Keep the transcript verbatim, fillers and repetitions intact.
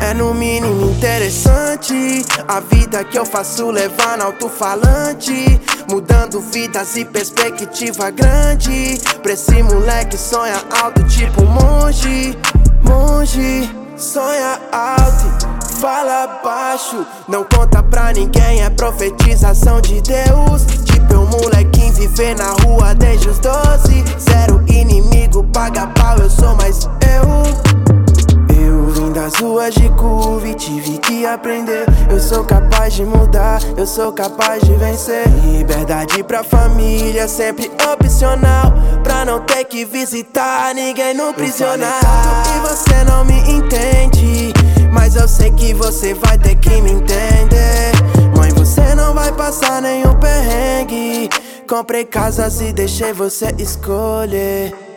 é no mínimo interessante. A vida que eu faço levar no alto-falante, mudando vidas e perspectiva grande. Pra esse moleque sonha alto tipo monge. Monge, sonha alto, fala baixo, não conta pra ninguém, é profetização de Deus. Tipo eu molequinho viver na rua desde os doze. Zero inimigo, paga pau, eu sou mais eu. Eu vim das ruas de curva e tive que aprender. Eu sou capaz de mudar, eu sou capaz de vencer. Liberdade pra família, sempre opcional, pra não ter que visitar ninguém no prisional. E você não me entende, mas eu sei que você vai ter que me entender. Mãe, você não vai passar nenhum perrengue. Comprei casas e deixei você escolher.